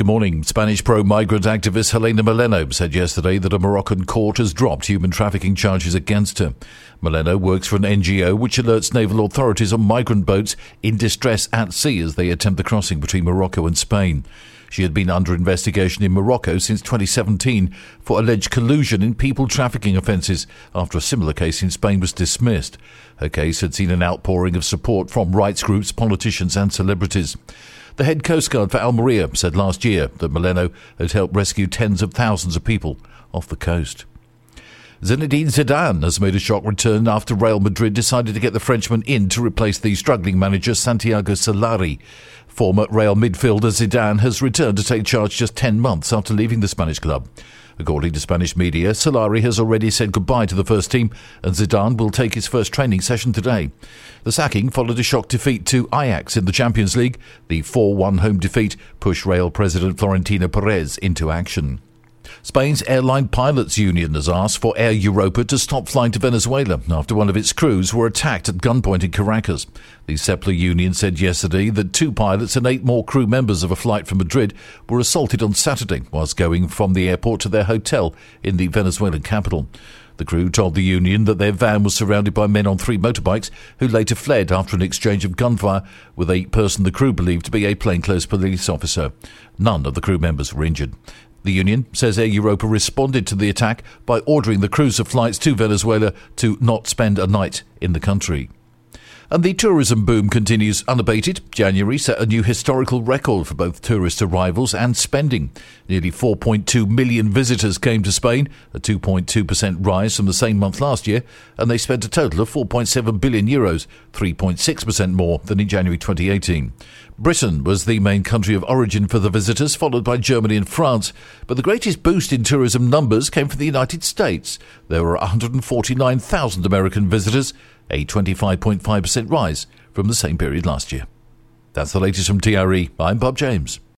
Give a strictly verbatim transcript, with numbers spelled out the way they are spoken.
Good morning. Spanish pro-migrant activist Helena Maleno said yesterday that a Moroccan court has dropped human trafficking charges against her. Maleno works for an N G O which alerts naval authorities on migrant boats in distress at sea as they attempt the crossing between Morocco and Spain. She had been under investigation in Morocco since twenty seventeen for alleged collusion in people trafficking offences after a similar case in Spain was dismissed. Her case had seen an outpouring of support from rights groups, politicians and celebrities. The head Coast Guard for Almeria said last year that Maleno had helped rescue tens of thousands of people off the coast. Zinedine Zidane has made a shock return after Real Madrid decided to get the Frenchman in to replace the struggling manager Santiago Solari. Former Real midfielder Zidane has returned to take charge just ten months after leaving the Spanish club. According to Spanish media, Solari has already said goodbye to the first team and Zidane will take his first training session today. The sacking followed a shock defeat to Ajax in the Champions League. The four one home defeat pushed Real president Florentino Perez into action. Spain's Airline Pilots Union has asked for Air Europa to stop flying to Venezuela after one of its crews were attacked at gunpoint in Caracas. The Sepla Union said yesterday that two pilots and eight more crew members of a flight from Madrid were assaulted on Saturday whilst going from the airport to their hotel in the Venezuelan capital. The crew told the union that their van was surrounded by men on three motorbikes who later fled after an exchange of gunfire with a person the crew believed to be a plainclothes police officer. None of the crew members were injured. The union says Air Europa responded to the attack by ordering the crews of flights to Venezuela to not spend a night in the country. And the tourism boom continues unabated. January set a new historical record for both tourist arrivals and spending. Nearly four point two million visitors came to Spain, a two point two percent rise from the same month last year, and they spent a total of four point seven billion euros, three point six percent more than in January twenty eighteen. Britain was the main country of origin for the visitors, followed by Germany and France. But the greatest boost in tourism numbers came from the United States. There were one hundred forty-nine thousand American visitors, a twenty-five point five percent rise from the same period last year. That's the latest from T R E. I'm Bob James.